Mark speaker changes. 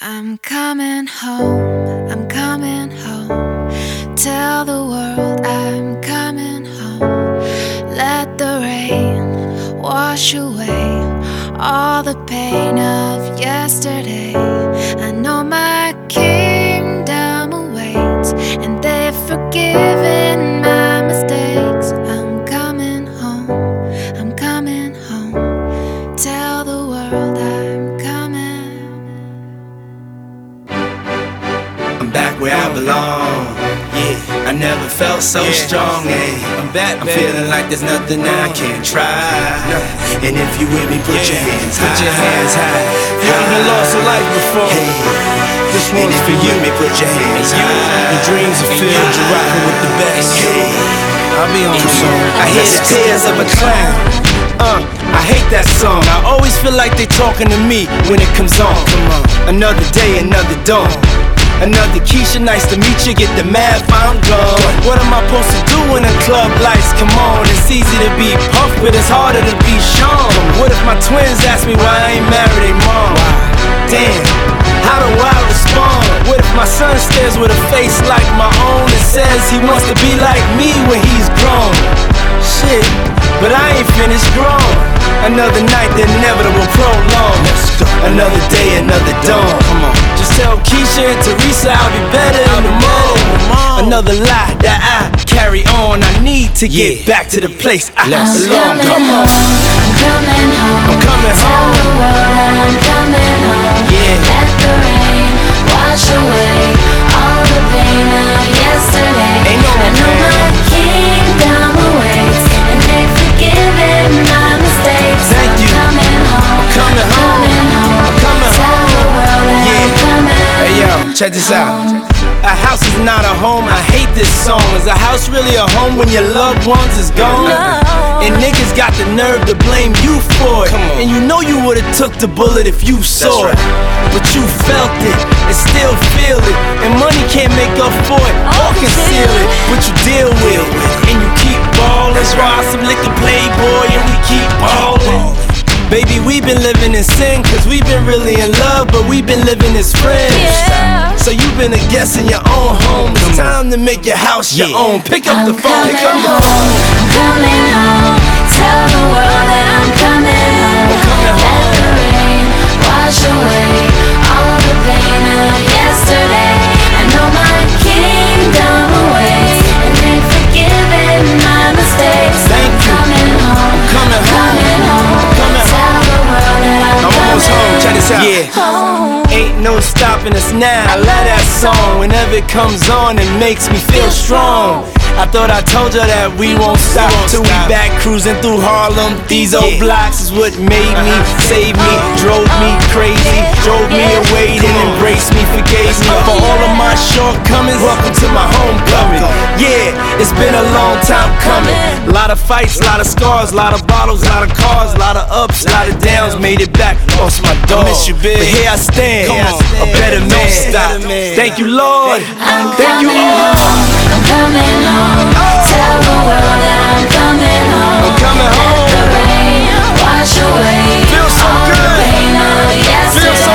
Speaker 1: I'm coming home, I'm coming home. Tell the world I'm coming home. Let the rain wash away all the pain of yesterday. I know my kingdom awaits, and they've forgiven my mistakes. I'm coming home, I'm coming home. Tell the world I'm coming.
Speaker 2: I'm back where I belong. Yeah, I never felt so strong. I'm back, I'm feeling like there's nothing I can't try. And if you with me, put your hands high. Put your hands high.
Speaker 3: You ain't lost a life before. This one's for you.
Speaker 2: Put your hands high.
Speaker 3: Your dreams are filled. You're rocking with the best. I'll be on the song.
Speaker 2: I hear the tears of a clown. I hate that song. I always feel like they talking to me when it comes on. Another day, another dawn. Another Keisha, nice to meet you. Get the math, I'm gone. What am I supposed to do when the club lights come on? It's easy to be puffed, but it's harder to be shown. What if my twins ask me why I ain't married their mom? Damn, how do I respond? What if my son stares with a face like my own and says he wants to be like me when he's grown? Shit, but I ain't finished grown. Another night, the inevitable prolong. Another day, another dawn. Come on. Just tell Keisha and Teresa I'll be better in the morning. Another lie that I carry on. I need to get back to the place I belong. Come on.
Speaker 1: I'm coming home.
Speaker 2: I'm coming
Speaker 1: Tell
Speaker 2: home.
Speaker 1: the world I'm coming home.
Speaker 2: Yeah.
Speaker 1: Let the rain wash away all the pain of yesterday.
Speaker 2: Ain't no
Speaker 1: I know my kingdom awaits, and they've forgiven my mistakes.
Speaker 2: Thank you.
Speaker 1: I'm coming home.
Speaker 2: Coming home. I'm coming
Speaker 1: Tell
Speaker 2: home.
Speaker 1: the world that I'm coming.
Speaker 2: Hey yo, check this out. A house is not a home, I hate this song. Is a house really a home when your loved ones is gone? And niggas got the nerve to blame you for it. And you know you would've took the bullet if you saw it. But you felt it and still feel it. And money can't make up for it or conceal it. But you deal with it and you keep ballin'. Ride some liquor playboy and we keep ballin'. Baby, we've been living in sin, cause we've been really in love, but we've been living as friends. So you've been a guest in your own home. It's time to make your house your own. Pick up the phone and come on.
Speaker 1: I'm coming home. Tell the world that I'm coming home. Let the rain wash away all the pain of yesterday. I know my kingdom awaits, and they've forgiven my mistakes.
Speaker 2: Thank you.
Speaker 1: Coming home.
Speaker 2: Coming home.
Speaker 1: Coming home.
Speaker 2: Coming
Speaker 1: Tell the world that I'm
Speaker 2: almost home. Check this out.
Speaker 1: home.
Speaker 2: Ain't no stopping us now. I love that song. Whenever it comes on, it makes me feel strong. I thought I told you that we won't stop till we back cruising through Harlem. These old blocks is what made me, saved me, drove me crazy, drove me away, then embraced me, forgave me for all of my shortcomings. Welcome to my homecoming. Yeah, it's been a long time coming. A lot of fights, a lot of scars, a lot of bottles, a lot of cars, a lot of ups, a lot of downs. Made it back, lost my dog. Miss you, big. But here I stand, a better man. Thank you, Lord. Thank you, all.
Speaker 1: I'm coming home. Tell the world that I'm coming home.
Speaker 2: I'm coming home.
Speaker 1: Let the rain wash away
Speaker 2: Feels so
Speaker 1: all
Speaker 2: good.
Speaker 1: the pain of
Speaker 2: Feels
Speaker 1: yesterday.
Speaker 2: so